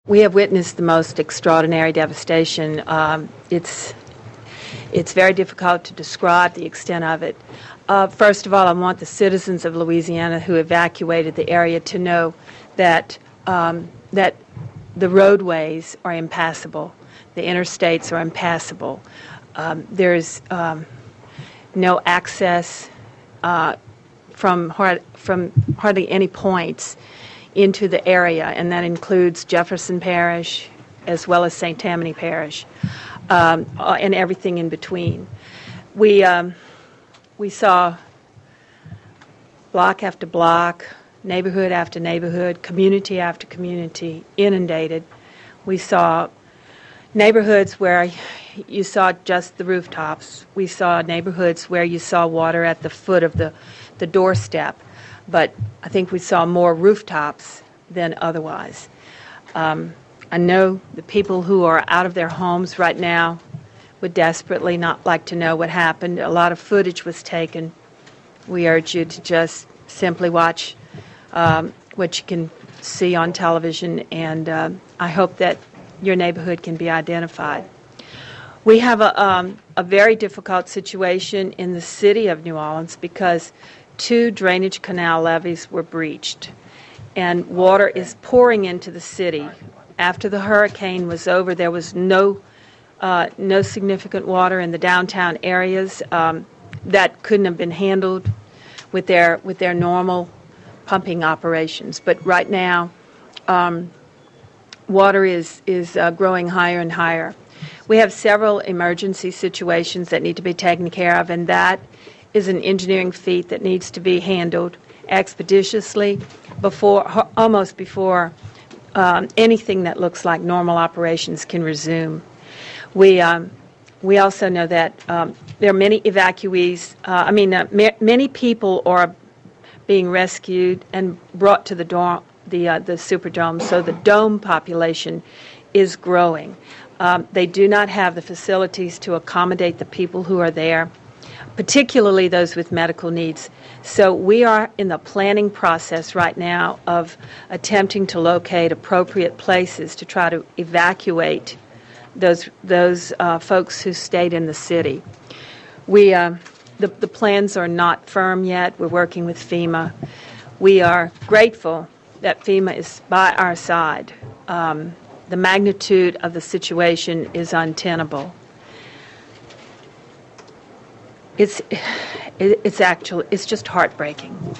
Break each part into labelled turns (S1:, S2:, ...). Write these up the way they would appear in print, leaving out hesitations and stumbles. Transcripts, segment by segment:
S1: we have witnessed the most extraordinary devastation. It's very difficult to describe the extent of it. First of all, I want the citizens of Louisiana who evacuated the area to know that that the roadways are impassable, the interstates are impassable. There's no access from hardly any points into the area, and that includes Jefferson Parish as well as St. Tammany Parish, and everything in between. We saw block after block, neighborhood after neighborhood, community after community inundated. We saw neighborhoods where you saw just the rooftops. We saw neighborhoods where you saw water at the foot of the doorstep. But I think we saw more rooftops than otherwise. I know the people who are out of their homes right now would desperately not like to know what happened. A lot of footage was taken. We urge you to just simply watch what you can see on television, and I hope that your neighborhood can be identified. We have a very difficult situation in the city of New Orleans because 2 drainage canal levees were breached, and water is pouring into the city. After the hurricane was over, there was no significant water in the downtown areas that couldn't have been handled with their normal pumping operations. But right now, water is growing higher and higher. We have several emergency situations that need to be taken care of, and that is an engineering feat that needs to be handled expeditiously almost before anything that looks like normal operations can resume. We also know that there are many evacuees. Many people are being rescued and brought to the Superdome. So the dome population is growing. They do not have the facilities to accommodate the people who are there, particularly those with medical needs. So we are in the planning process right now of attempting to locate appropriate places to try to evacuate those folks who stayed in the city. The plans are not firm yet. We're working with FEMA. We are grateful that FEMA is by our side. The magnitude of the situation is untenable. It's just heartbreaking.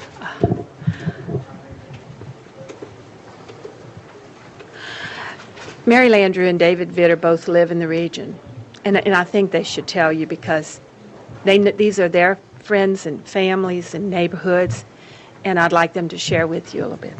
S1: Mary Landrieu and David Vitter both live in the region, and I think they should tell you because these are their friends and families and neighborhoods, and I'd like them to share with you a little bit.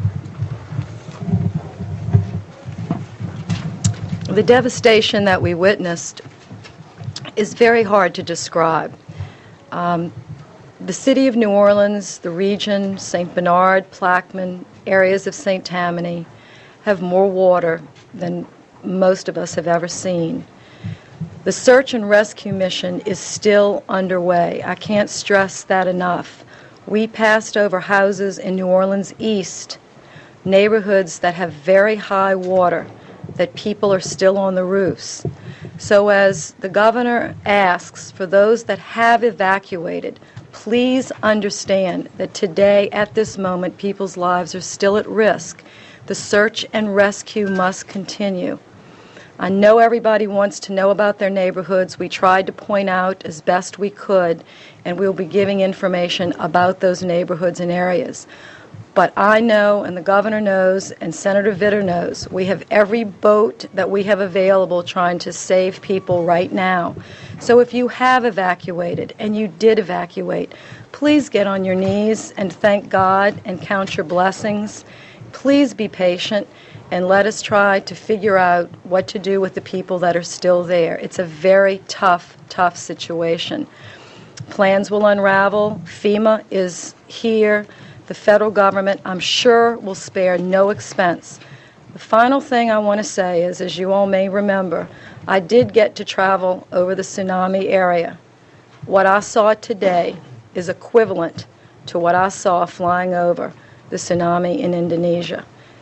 S2: The devastation that we witnessed is very hard to describe. The city of New Orleans, the region, St. Bernard, Plaquemine, areas of St. Tammany have more water than most of us have ever seen. The search and rescue mission is still underway. I can't stress that enough. We passed over houses in New Orleans East, neighborhoods that have very high water, that people are still on the roofs. So as the governor asks for those that have evacuated, please understand that today, at this moment, people's lives are still at risk. The search and rescue must continue. I know everybody wants to know about their neighborhoods. We tried to point out as best we could, and we'll be giving information about those neighborhoods and areas. But I know, and the governor knows, and Senator Vitter knows, we have every boat that we have available trying to save people right now. So if you have evacuated, and you did evacuate, please get on your knees and thank God and count your blessings. Please be patient and let us try to figure out what to do with the people that are still there. It's a very tough, tough situation. Plans will unravel. FEMA is here. The federal government, I'm sure, will spare no expense. The final thing I want to say is, as you all may remember, I did get to travel over the tsunami area. What I saw today is equivalent to what I saw flying over the tsunami in Indonesia.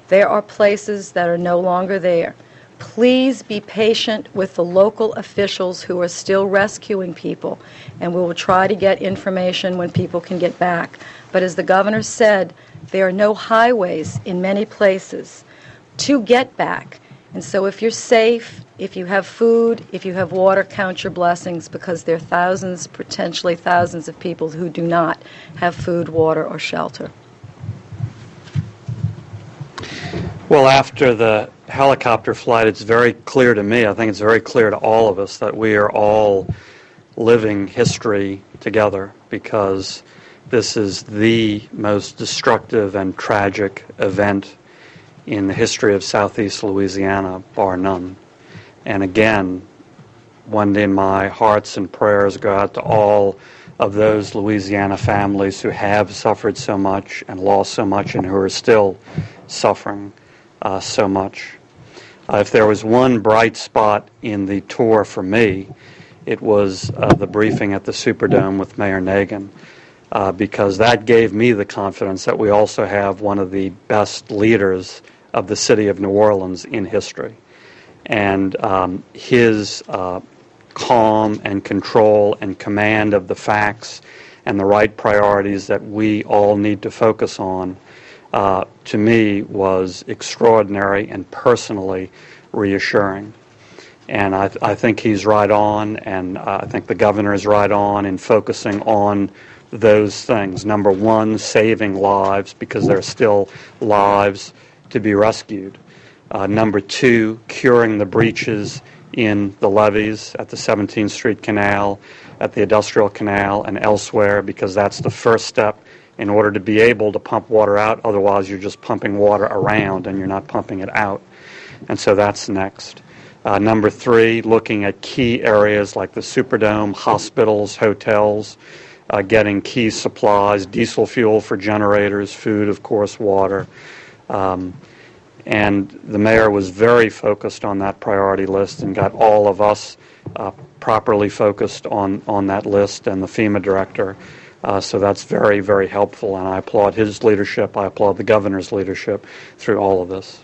S2: There are places that are no longer there. Please be patient with the local officials who are still rescuing people, and we will try to get information when people can get back. But as the governor said, there are no highways in many places to get back. And so if you're safe, if you have food, if you have water, count your blessings, because there are thousands, potentially thousands of people who do not have food, water, or shelter.
S3: Well, after the helicopter flight, it's very clear to me, I think it's very clear to all of us, that we are all living history together, because this is the most destructive and tragic event in the history of Southeast Louisiana, bar none. And again, one day my hearts and prayers go out to all of those Louisiana families who have suffered so much and lost so much and who are still suffering so much. If there was one bright spot in the tour for me, it was the briefing at the Superdome with Mayor Nagin, because that gave me the confidence that we also have one of the best leaders of the city of New Orleans in history. And his calm and control and command of the facts and the right priorities that we all need to focus on, to me, was extraordinary and personally reassuring. And I think he's right on, and I think the governor is right on in focusing on those things. Number one, saving lives, because there are still lives to be rescued. Number two, curing the breaches in the levees at the 17th Street Canal, at the Industrial Canal, and elsewhere, because that's the first step in order to be able to pump water out. Otherwise, you're just pumping water around and you're not pumping it out. And so that's next. Number three, looking at key areas like the Superdome, hospitals, hotels, getting key supplies, diesel fuel for generators, food, of course, water. And the mayor was very focused on that priority list and got all of us properly focused on that list, and the FEMA director. So that's very, very helpful, and I applaud his leadership. I applaud the governor's leadership through all of this.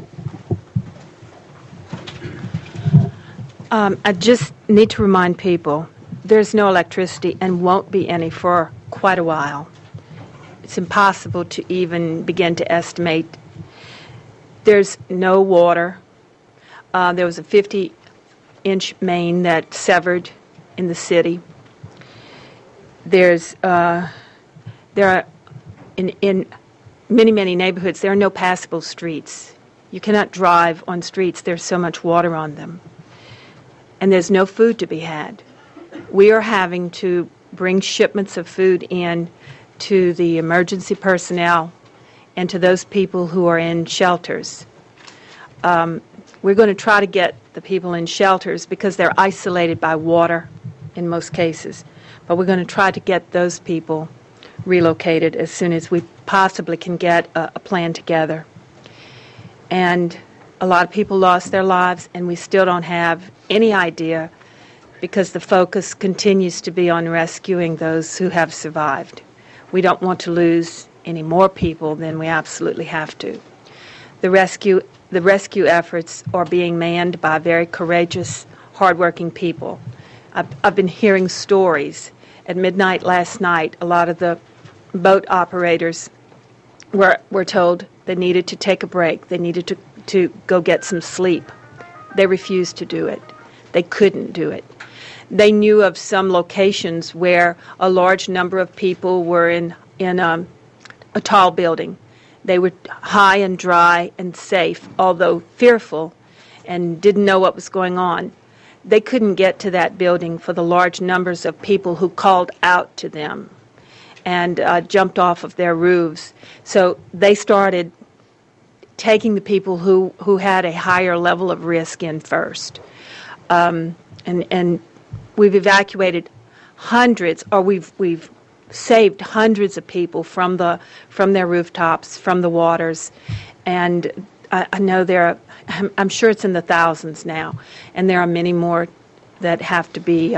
S1: I just need to remind people there's no electricity and won't be any for quite a while. It's impossible to even begin to estimate. There's no water. There was a 50-inch main that severed in the city. There are in many, many neighborhoods, there are no passable streets. You cannot drive on streets. There's so much water on them. And there's no food to be had. We are having to bring shipments of food in to the emergency personnel and to those people who are in shelters. We're going to try to get the people in shelters because they're isolated by water in most cases. But we're going to try to get those people relocated as soon as we possibly can get a plan together. And a lot of people lost their lives, and we still don't have any idea because the focus continues to be on rescuing those who have survived. We don't want to lose any more people than we absolutely have to. The rescue efforts are being manned by very courageous, hardworking people. I've been hearing stories. At midnight last night, a lot of the boat operators were told they needed to take a break. They needed to go get some sleep. They refused to do it. They couldn't do it. They knew of some locations where a large number of people were in a tall building. They were high and dry and safe, although fearful and didn't know what was going on. They couldn't get to that building for the large numbers of people who called out to them and jumped off of their roofs. So they started taking the people who had a higher level of risk in first. And we've evacuated hundreds, or we've saved hundreds of people from their rooftops, from the waters, and I know I'm sure it's in the thousands now, and there are many more that have to be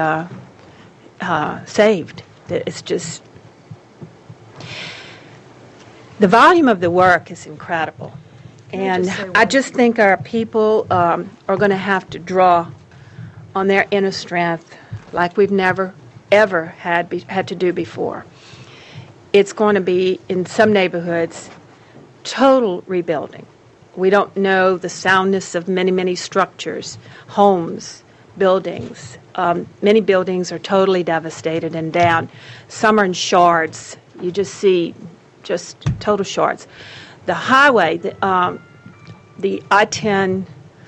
S1: saved. It's just the volume of the work is incredible. And
S2: just say
S1: I
S2: one
S1: just think our people are going to have to draw on their inner strength like we've never, ever had to do before. It's going to be, in some neighborhoods, total rebuilding. We don't know the soundness of many, many structures, homes, buildings. Many buildings are totally devastated and down. Some are in shards. You just see just total shards. The highway, the I-10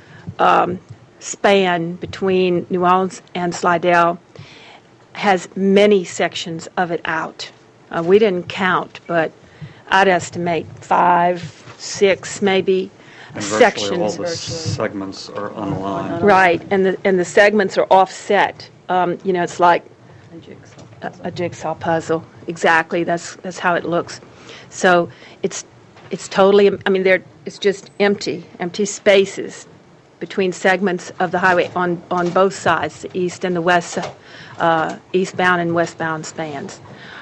S1: span between New Orleans and Slidell has many sections of it out. We didn't count, but I'd estimate 5, 6 maybe
S3: And
S1: sections.
S3: virtually all the segments are unaligned.
S1: Right, and the segments are offset. It's like a jigsaw puzzle. Exactly, that's how it looks. So it's totally. It's just empty spaces between segments of the highway on both sides, the east and the west, eastbound and westbound spans.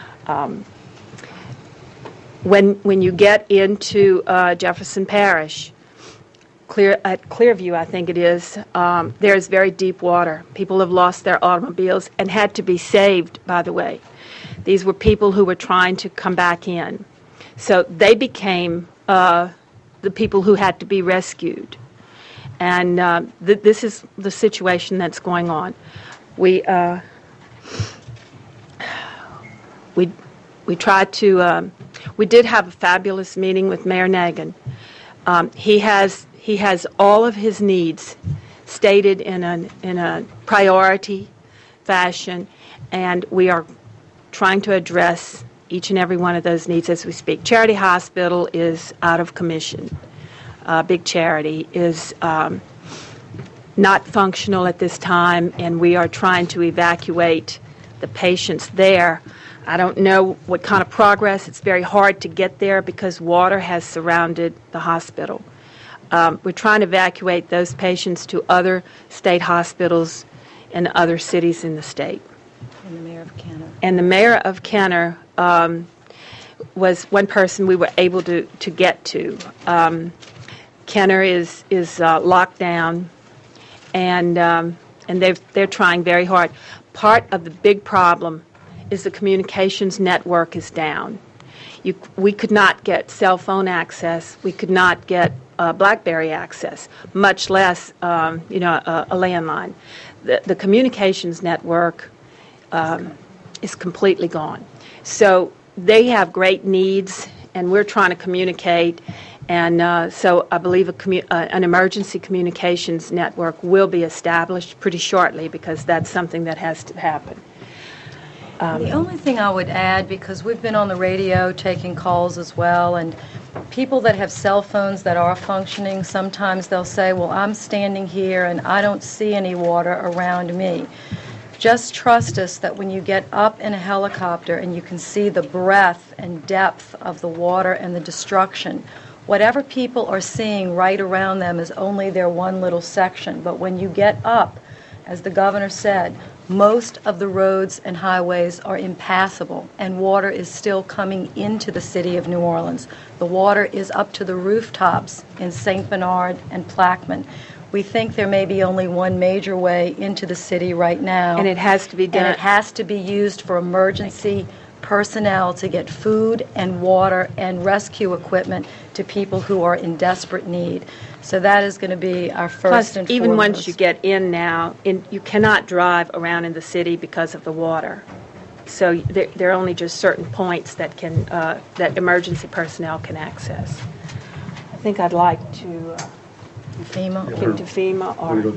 S1: When you get into Jefferson Parish, at Clearview, I think it is, there's very deep water. People have lost their automobiles and had to be saved, by the way. These were people who were trying to come back in. So they became the people who had to be rescued. And this is the situation that's going on. We tried to. We did have a fabulous meeting with Mayor Nagin. He has all of his needs stated in a priority fashion, and we are trying to address each and every one of those needs as we speak. Charity Hospital is out of commission. Big Charity is not functional at this time, and we are trying to evacuate the patients there. I don't know what kind of progress. It's very hard to get there because water has surrounded the hospital. We're trying to evacuate those patients to other state hospitals in other cities in the state.
S2: And the mayor of Kenner.
S1: And the mayor of Kenner was one person we were able to get to. Kenner is locked down, and they're trying very hard. Part of the big problem is the communications network is down. We could not get cell phone access. We could not get BlackBerry access, much less a landline. The communications network is completely gone. So they have great needs, and we're trying to communicate. And so I believe an emergency communications network will be established pretty shortly because that's something that has to happen.
S2: The only thing I would add, because we've been on the radio taking calls as well, and people that have cell phones that are functioning, sometimes they'll say, well, I'm standing here and I don't see any water around me. Just trust us that when you get up in a helicopter and you can see the breadth and depth of the water and the destruction, whatever people are seeing right around them is only their one little section. But when you get up, as the governor said, most of the roads and highways are impassable, and water is still coming into the city of New Orleans. The water is up to the rooftops in St. Bernard and Plaquemine. We think there may be only one major way into the city right now.
S1: And it has to be done.
S2: And it has to be used for emergency personnel to get food and water and rescue equipment to people who are in desperate need. So that is going to be our first and foremost.
S1: Even once you get in now, you cannot drive around in the city because of the water. So there are only just certain points that that emergency personnel can access. I think I'd like to
S2: FEMA.
S1: give to FEMA or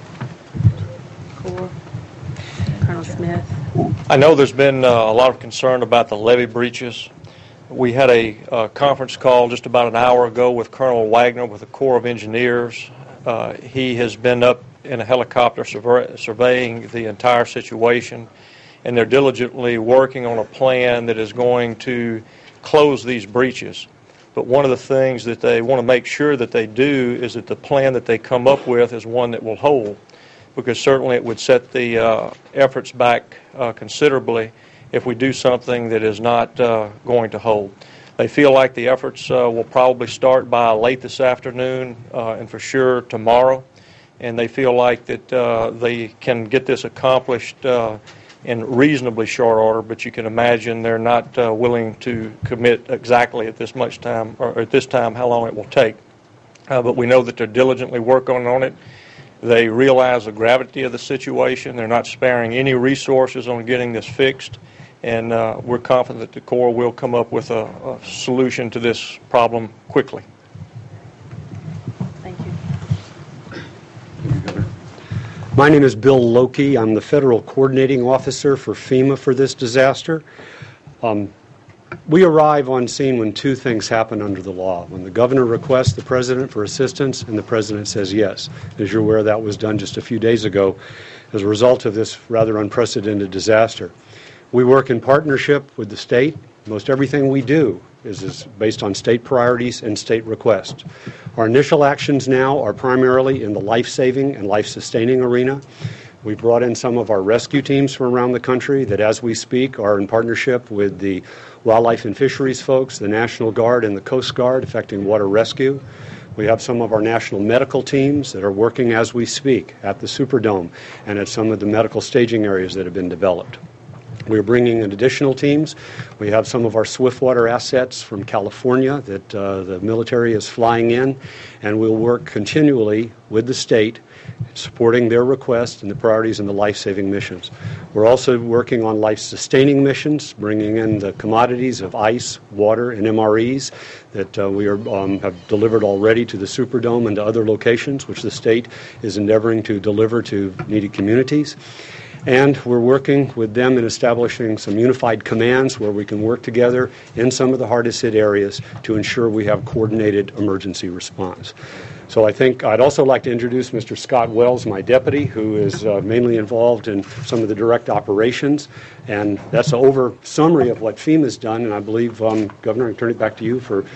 S1: Corps. Colonel Smith.
S4: I know there's been a lot of concern about the levee breaches. We had a conference call just about an hour ago with Colonel Wagner with the Corps of Engineers. He has been up in a helicopter surveying the entire situation, and they're diligently working on a plan that is going to close these breaches. But one of the things that they want to make sure that they do is that the plan that they come up with is one that will hold, because certainly it would set the efforts back considerably if we do something that is not going to hold. They feel like the efforts will probably start by late this afternoon and for sure tomorrow. And they feel like that they can get this accomplished in reasonably short order, but you can imagine they're not willing to commit exactly at this much time, or at this time how long it will take. But we know that they're diligently working on it. They realize the gravity of the situation. They're not sparing any resources on getting this fixed. And we're confident that the Corps will come up with a solution to this problem quickly.
S1: Thank you.
S5: My name is Bill Loki. I'm the Federal Coordinating Officer for FEMA for this disaster. We arrive on scene when two things happen under the law. When the governor requests the president for assistance and the president says yes. As you're aware, that was done just a few days ago as a result of this rather unprecedented disaster. We work in partnership with the state. Most everything we do is based on state priorities and state requests. Our initial actions now are primarily in the life-saving and life-sustaining arena. We brought in some of our rescue teams from around the country that, as we speak, are in partnership with the Wildlife and Fisheries folks, the National Guard, and the Coast Guard, effecting water rescue. We have some of our national medical teams that are working as we speak at the Superdome and at some of the medical staging areas that have been developed. We're bringing in additional teams. We have some of our Swiftwater assets from California that the military is flying in, and we'll work continually with the state, supporting their requests and the priorities and the life-saving missions. We're also working on life-sustaining missions, bringing in the commodities of ice, water, and MREs that we have delivered already to the Superdome and to other locations, which the state is endeavoring to deliver to needy communities. And we're working with them in establishing some unified commands where we can work together in some of the hardest hit areas to ensure we have coordinated emergency response. So I think I'd also like to introduce Mr. Scott Wells, my deputy, who is mainly involved in some of the direct operations. And that's an over summary of what FEMA's done. And I believe, Governor, I can turn it back to you for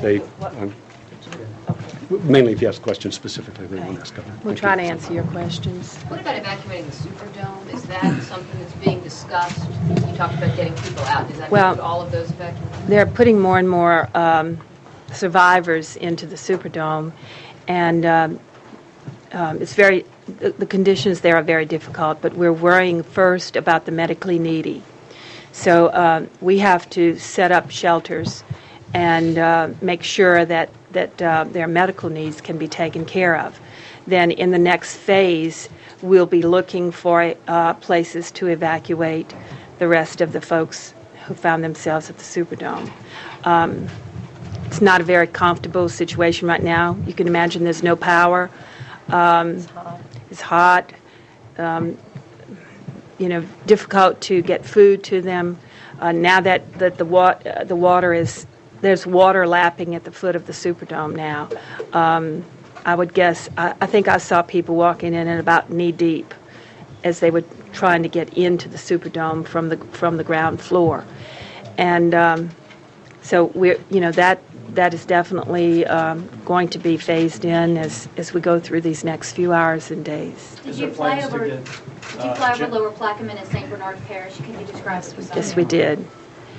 S5: mainly if you ask questions specifically.
S1: We'll try to answer your questions.
S6: What about evacuating the Superdome? Is that something that's being discussed? You talked about getting people out. Does that include all of those evacuations?
S1: They're putting more and more survivors into the Superdome, and the conditions there are very difficult, but we're worrying first about the medically needy. So we have to set up shelters and make sure that their medical needs can be taken care of. Then in the next phase, we'll be looking for places to evacuate the rest of the folks who found themselves at the Superdome. It's not a very comfortable situation right now. You can imagine there's no power. It's hot. Difficult to get food to them. Now that the water is, there's water lapping at the foot of the Superdome now. I would guess, I think I saw people walking in at about knee deep as they were trying to get into the Superdome from the ground floor. And so that is definitely going to be phased in as we go through these next few hours and days.
S6: Did you fly over Lower Plaquemine and St. Bernard Parish? Can you describe it?
S1: Yes, we did.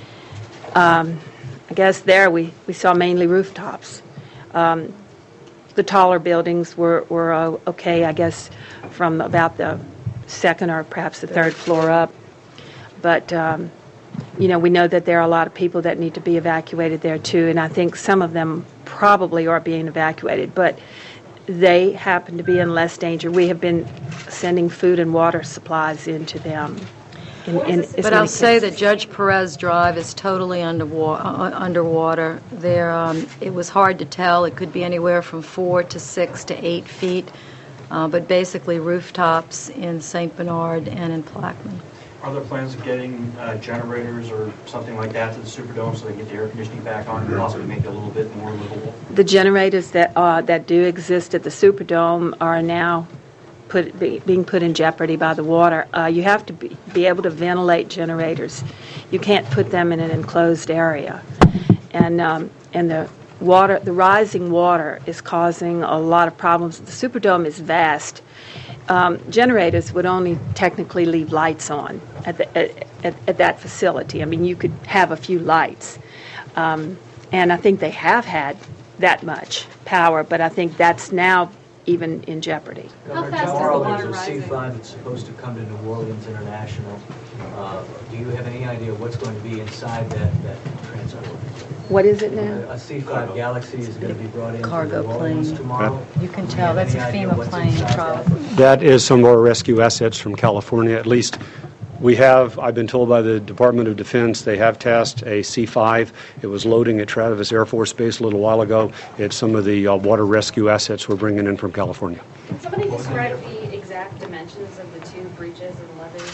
S1: I guess there we saw mainly rooftops. The taller buildings were okay, I guess, from about the second or perhaps the third floor up. But, we know that there are a lot of people that need to be evacuated there, too, and I think some of them probably are being evacuated, but they happen to be in less danger. We have been sending food and water supplies into them.
S2: But I'll say that Judge Perez Drive is totally underwater. There, it was hard to tell. It could be anywhere from 4 to 6 to 8 feet, but basically rooftops in St. Bernard and in Plaquemine.
S7: Are there plans of getting generators or something like that to the Superdome so they can get the air conditioning back on and possibly make it a little bit more livable?
S1: The generators that do exist at the Superdome are now being put in jeopardy by the water. You have to be able to ventilate generators. You can't put them in an enclosed area, and the rising water is causing a lot of problems. The Superdome is vast. Generators would only technically leave lights on at that facility. I mean, you could have a few lights. And I think they have had that much power, but I think that's now even in jeopardy.
S6: How
S8: Governor,
S6: fast is the
S8: tomorrow
S6: water
S8: there's a
S6: rising?
S8: C5 that's supposed to come to New Orleans International. Do you have any idea what's going to be inside that transport?
S1: What is it now?
S8: A C5 Galaxy is going to be brought into
S2: Cargo
S8: New Orleans
S2: plane.
S8: tomorrow.
S2: You can
S8: Do
S2: tell
S8: have
S2: that's a
S8: any idea
S2: FEMA
S8: what's
S2: plane,
S8: inside
S2: probably.
S5: That is some of our rescue assets from California. At least we have, I've been told by the Department of Defense, they have tasked a C-5. It was loading at Travis Air Force Base a little while ago. It's some of the water rescue assets we're bringing in from California.
S9: Can somebody describe the exact dimensions of the two breaches and levees?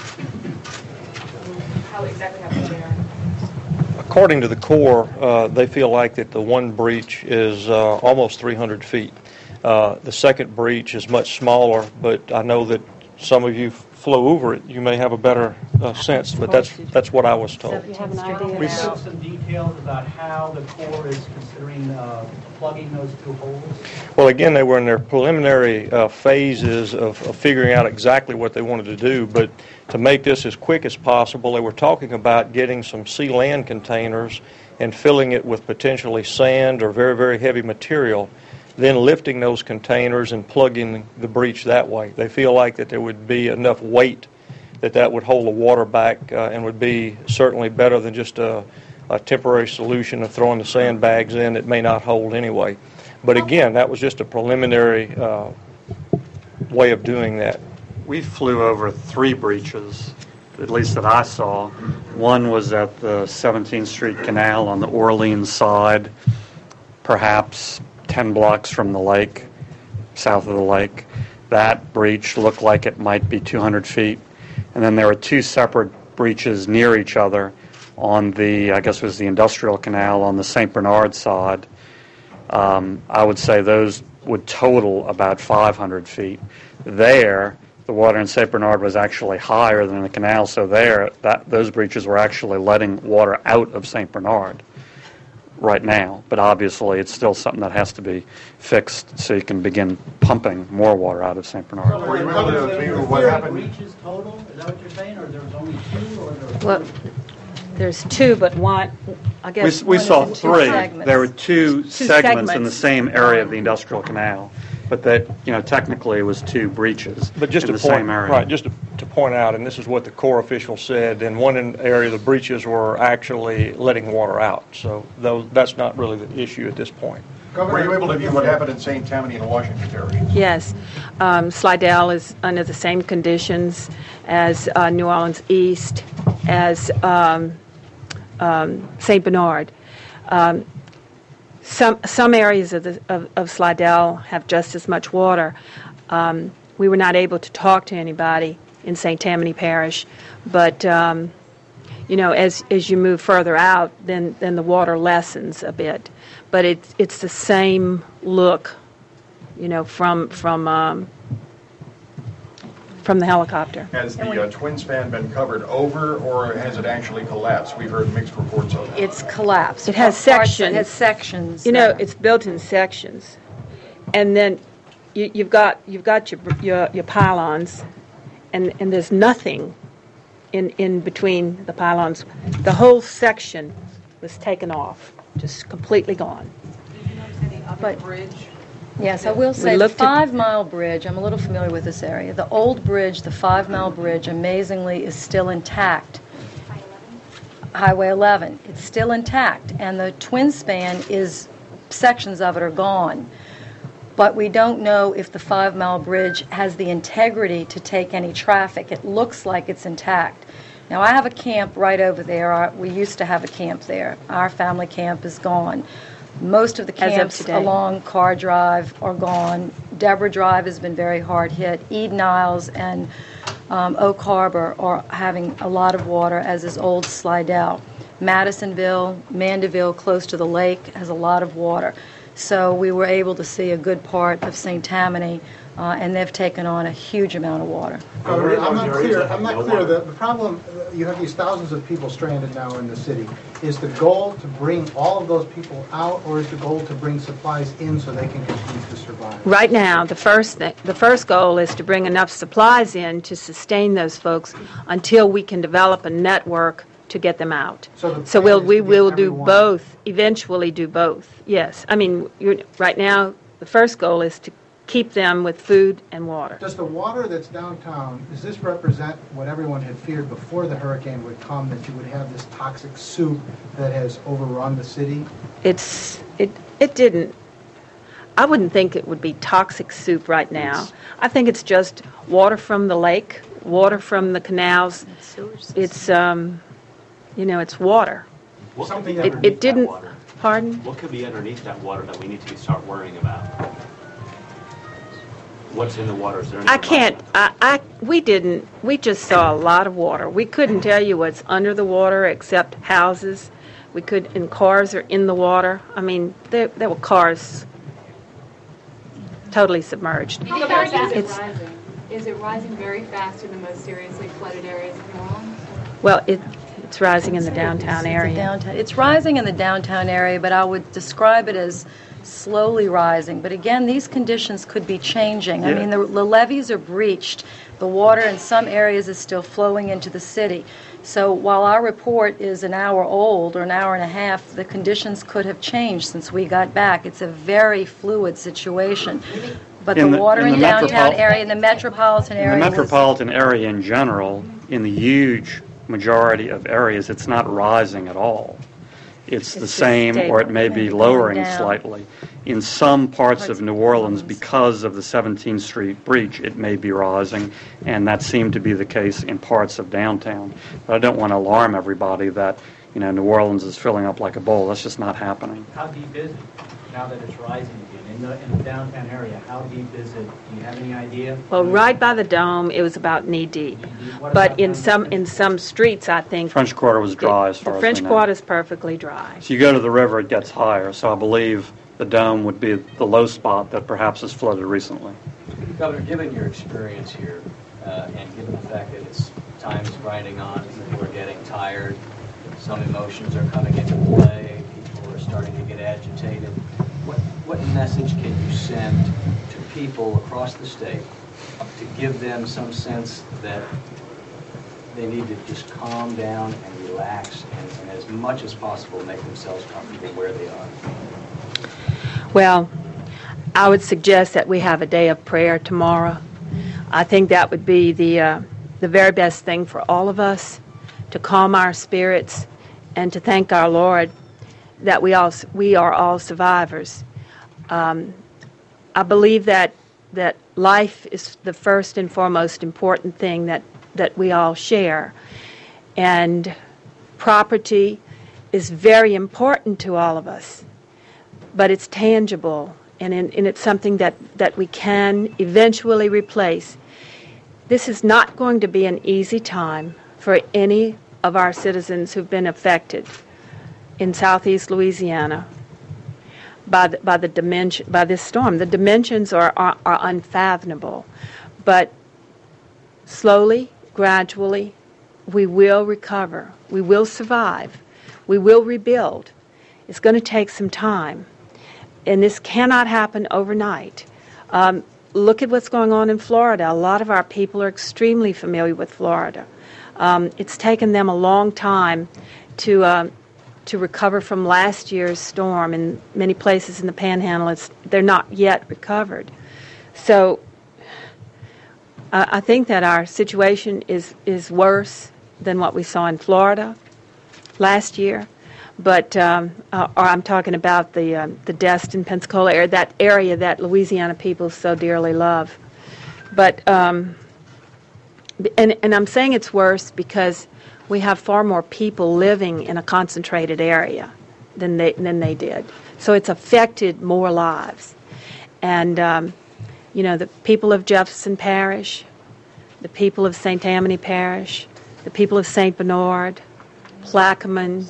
S9: How big they are?
S4: According to the Corps, they feel like that the one breach is almost 300 feet. The second breach is much smaller, but I know that some of you flew over it. You may have a better sense, but that's what I was told.
S1: Do you have an idea
S7: Can we
S1: now?
S7: have some details about how the Corps is considering plugging those two holes?
S4: Well, again, they were in their preliminary phases of figuring out exactly what they wanted to do, but to make this as quick as possible, they were talking about getting some sea land containers and filling it with potentially sand or very, very heavy material, then lifting those containers and plugging the breach that way. They feel like that there would be enough weight that would hold the water back and would be certainly better than just a temporary solution of throwing the sandbags in that may not hold anyway. But again, that was just a preliminary way of doing that.
S3: We flew over 3 breaches, at least that I saw. One was at the 17th Street Canal on the Orleans side, perhaps 10 blocks from the lake, south of the lake. That breach looked like it might be 200 feet. And then there were 2 separate breaches near each other on the, I guess it was the Industrial Canal on the St. Bernard side. I would say those would total about 500 feet. There, the water in St. Bernard was actually higher than the canal, so there, those breaches were actually letting water out of St. Bernard right now. But obviously, it's still something that has to be fixed so you can begin pumping more water out of St. Bernard.
S10: Were you able to view what happened?
S7: Breaches total? Is that what you're saying, or there was only 2, or there was
S1: Well, there's 2, but one, I guess.
S3: We
S2: one
S3: saw
S2: is in 2
S3: 3.
S2: segments.
S3: There were 2 segments in the
S1: segments.
S3: same area of the Industrial Canal, but that, technically it was 2 breaches
S4: But just
S3: in
S4: to
S3: the
S4: point,
S3: same area.
S4: right, just to point out, and this is what the Corps official said, in one area the breaches were actually letting water out. So that's not really the issue at this point.
S10: Were you able to view what happened in St. Tammany and Washington areas?
S1: Yes. Slidell is under the same conditions as New Orleans East, as St. Bernard. Some areas of Slidell have just as much water. We were not able to talk to anybody in St. Tammany Parish, but as you move further out, then the water lessens a bit. But it's the same look, from the helicopter.
S10: Has the twin span been covered over, or has it actually collapsed? We've heard mixed reports of that.
S2: It's collapsed.
S1: It has sections.
S2: It has sections.
S1: It's built in sections, and then you've got your pylons, and there's nothing in between the pylons. The whole section was taken off, just completely gone.
S6: Did you notice any upper bridge?
S2: Yes, I will say the
S1: looked at-
S2: 5-mile bridge, I'm a little familiar with this area. The old bridge, the 5-mile bridge, amazingly is still intact. Highway 11, it's still intact, and the twin span sections of it are gone. But we don't know if the 5-mile bridge has the integrity to take any traffic. It looks like it's intact. Now, I have a camp right over there. We used to have a camp there. Our family camp is gone. Most of the
S1: As of
S2: camps
S1: today.
S2: along Carr Drive are gone. Deborah Drive has been very hard hit. Eden Isles and Oak Harbor are having a lot of water, as is Old Slidell. Madisonville, Mandeville, close to the lake, has a lot of water. So we were able to see a good part of St. Tammany, and they've taken on a huge amount of water.
S11: Governor, I'm not clear. The problem, you have these thousands of people stranded now in the city. Is the goal to bring all of those people out, or is the goal to bring supplies in so they can continue to survive?
S1: Right now, the first goal is to bring enough supplies in to sustain those folks until we can develop a network to get them out.
S11: So the
S1: So
S11: plan is to
S1: we
S11: get
S1: will do
S11: everyone-
S1: both, eventually do both, yes. I mean, right now, the first goal is to keep them with food and water.
S11: Does the water that's downtown, does this represent what everyone had feared before the hurricane would come, that you would have this toxic soup that has overrun the city?
S1: It didn't. I wouldn't think it would be toxic soup right now. I think it's just water from the lake, water from the canals. It's, it's water.
S12: What could
S11: Something
S12: be
S11: that-
S12: underneath
S1: It didn't,
S12: that water?
S1: pardon?
S12: What could be underneath that water that we need to start worrying about? What's in the water? Is there
S1: I
S12: anything
S1: can't,
S12: like
S1: we just saw a lot of water. We couldn't tell you what's under the water except houses. And cars are in the water. I mean, there were cars totally submerged.
S9: How fast is it
S1: It's-
S9: rising? Is it rising very fast in the most seriously flooded areas of New Orleans?
S1: Well, it's rising in the downtown area.
S2: It's rising in the downtown area, but I would describe it as slowly rising. But again, these conditions could be changing. I
S3: Yeah.
S2: mean, the levees are breached. The water in some areas is still flowing into the city. So while our report is an hour old or an hour and a half, the conditions could have changed since we got back. It's a very fluid situation. But the water in downtown area, in the metropolitan
S3: In
S2: area,
S3: the
S2: was-
S3: metropolitan area in general, in the huge majority of areas, it's not rising at all. It's the
S1: just
S3: same, or it may be
S2: stable.
S3: lowering
S2: Down.
S3: slightly. In some parts of New Orleans, because of the 17th Street breach, it may be rising, and that seemed to be the case in parts of downtown. But I don't want to alarm everybody that, New Orleans is filling up like a bowl. That's just not happening.
S8: How deep is it now that it's rising again? In the downtown area, how deep is it? Do you have any idea?
S1: Well, right by the dome, it was about knee deep.
S8: What
S1: But
S8: about
S1: in
S8: down
S1: some streets, I think
S3: French Quarter was dry as far
S1: the
S3: as
S1: French
S3: we know.
S1: Quarter is perfectly dry.
S3: So you go to the river, it gets higher. So I believe the dome would be the low spot that perhaps has flooded recently.
S13: Governor, given your experience here, and given the fact that it's time's grinding on, people are getting tired, some emotions are coming into play, people are starting to get agitated, what message can you send to people across the state to give them some sense that they need to just calm down and relax and as much as possible make themselves comfortable where they are?
S1: Well, I would suggest that we have a day of prayer tomorrow. I think that would be the very best thing for all of us, to calm our spirits and to thank our Lord that we are all survivors. I believe that life is the first and foremost important thing that we all share, and property is very important to all of us. But it's tangible, and it's something that we can eventually replace. This is not going to be an easy time for any of our citizens who've been affected in southeast Louisiana by this storm. The dimensions are unfathomable, but slowly, gradually, we will recover. We will survive. We will rebuild. It's going to take some time. And this cannot happen overnight. Look at what's going on in Florida. A lot of our people are extremely familiar with Florida. It's taken them a long time to recover from last year's storm. In many places in the Panhandle, they're not yet recovered. So I think that our situation is worse than what we saw in Florida last year. But or I'm talking about the Destin, Pensacola area, that area that Louisiana people so dearly love. But and I'm saying it's worse because we have far more people living in a concentrated area than they did. So it's affected more lives. And the people of Jefferson Parish, the people of St. Tammany Parish, the people of St. Bernard, Plaquemine,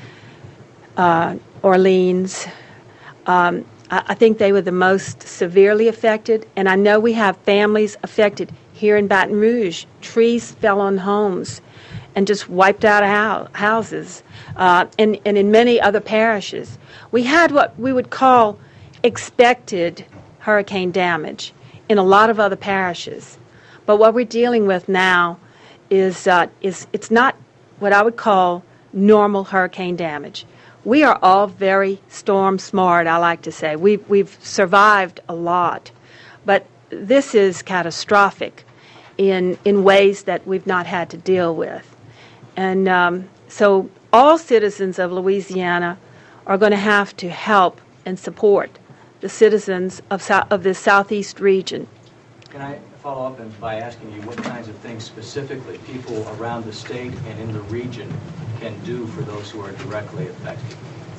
S1: Orleans. I think they were the most severely affected, and I know we have families affected here in Baton Rouge. Trees fell on homes and just wiped out houses, and in many other parishes. We had what we would call expected hurricane damage in a lot of other parishes, but what we're dealing with now is it's not what I would call normal hurricane damage. We are all very storm smart, I like to say. We've survived a lot, but this is catastrophic in ways that we've not had to deal with. And so all citizens of Louisiana are going to have to help and support the citizens of this southeast region.
S13: Can I follow up by asking you what kinds of things specifically people around the state and in the region can do for those who are directly affected?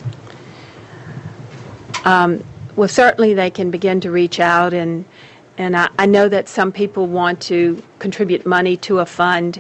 S1: Well, certainly they can begin to reach out, and I know that some people want to contribute money to a fund.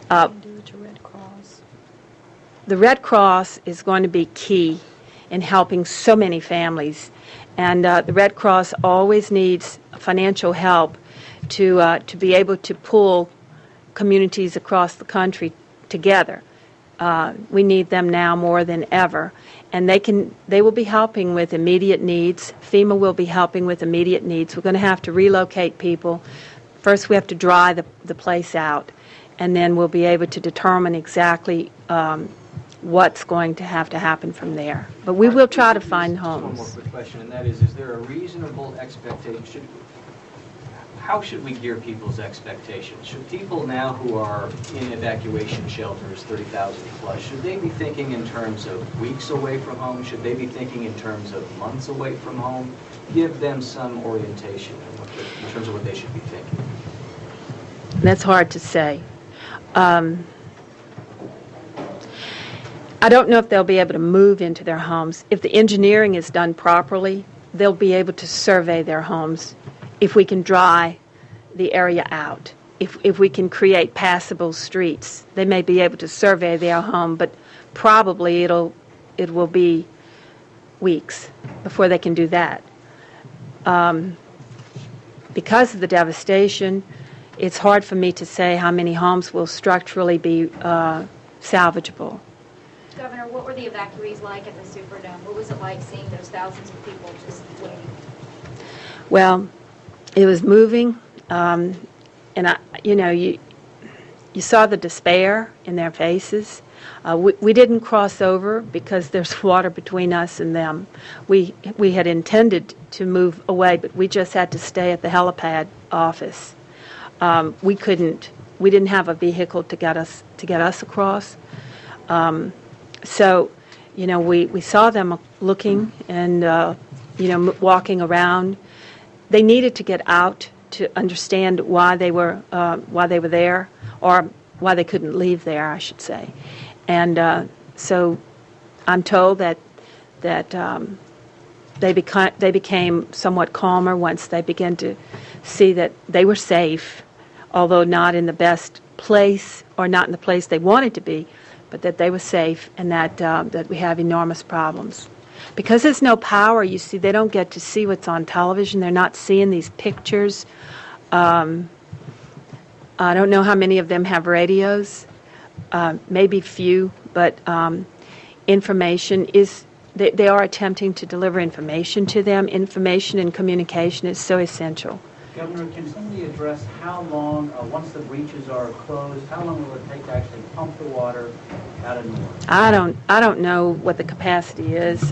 S1: The Red Cross is going to be key in helping so many families, and the Red Cross always needs financial help to be able to pull communities across the country together. We need them now more than ever, and they will be helping with immediate needs. FEMA will be helping with immediate needs. We're going to have to relocate people. First, we have to dry the place out, and then we'll be able to determine exactly what's going to happen from there. But we will try to find homes.
S13: One more quick question, and that is there a reasonable expectation? How should we gear people's expectations? Should people now who are in evacuation shelters, 30,000 plus, should they be thinking in terms of weeks away from home? Should they be thinking in terms of months away from home? Give them some orientation in terms of what they should be thinking.
S1: That's hard to say. I don't know if they'll be able to move into their homes. If the engineering is done properly, they'll be able to survey their homes if we can dry the area out. If we can create passable streets, they may be able to survey their home, but probably it will be weeks before they can do that. Because of the devastation, it's hard for me to say how many homes will structurally be salvageable.
S14: Governor, what were the evacuees like at the Superdome? What was it like seeing those thousands of people just waiting?
S1: Well, it was moving, and you saw the despair in their faces. We didn't cross over because there's water between us and them. We had intended to move away, but we just had to stay at the helipad office. We didn't have a vehicle to get us across. So, we saw them looking and walking around. They needed to get out to understand why they were there, or why they couldn't leave there, I should say. And so, I'm told that they became somewhat calmer once they began to see that they were safe, although not in the best place or not in the place they wanted to be, but that they were safe, and that we have enormous problems. Because there's no power, you see, they don't get to see what's on television. They're not seeing these pictures. I don't know how many of them have radios, maybe few, but information is, they are attempting to deliver information to them. Information and communication is so essential.
S8: Governor, can somebody address how long, once the breaches are closed, how long will it take to actually pump the water out of New Orleans?
S1: I don't know what the capacity is.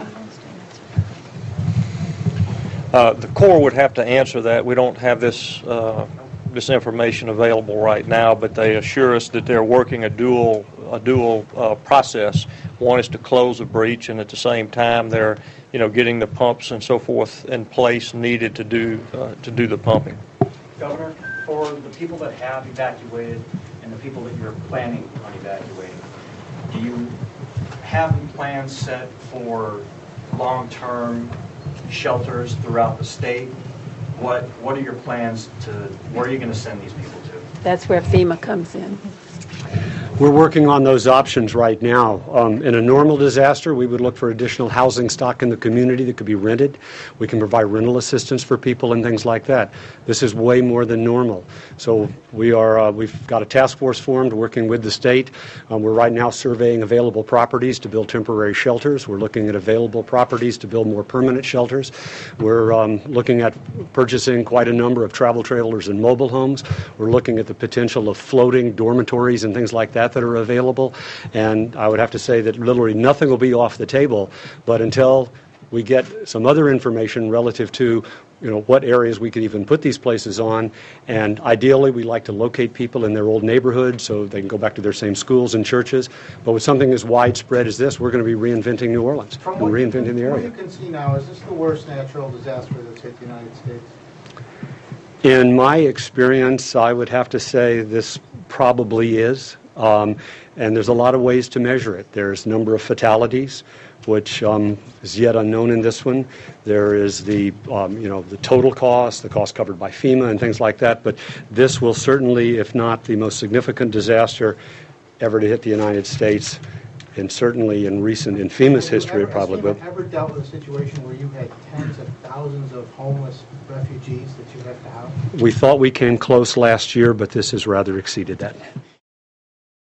S4: The Corps would have to answer that. We don't have this information available right now, but they assure us that they're working a dual process. One is to close a breach, and at the same time they're getting the pumps and so forth in place needed to do the pumping.
S8: Governor, for the people that have evacuated and the people that you're planning on evacuating, do you have plans set for long-term shelters throughout the state? What are your plans where are you going to send these people to?
S1: That's where FEMA comes in.
S5: We're working on those options right now. In a normal disaster, we would look for additional housing stock in the community that could be rented. We can provide rental assistance for people and things like that. This is way more than normal. So we've got a task force formed working with the state. We're right now surveying available properties to build temporary shelters. We're looking at available properties to build more permanent shelters. We're looking at purchasing quite a number of travel trailers and mobile homes. We're looking at the potential of floating dormitories and things like that are available. And I would have to say that literally nothing will be off the table, but until we get some other information relative to what areas we could even put these places on, and ideally we like to locate people in their old neighborhoods so they can go back to their same schools and churches. But with something as widespread as this, we're going to be reinventing New Orleans and reinventing the area.
S11: From what you can see now, is this the worst natural disaster that's hit the United States?
S5: In my experience, I would have to say this probably is. And there's a lot of ways to measure it. There's number of fatalities, which is yet unknown in this one. There is the the total cost, the cost covered by FEMA and things like that. But this will certainly, if not the most significant disaster ever to hit the United States, and certainly in FEMA's history, it probably will.
S11: Have you ever dealt with a situation where you had tens of thousands of homeless refugees that you have to house?
S5: We thought we came close last year, but this has rather exceeded that.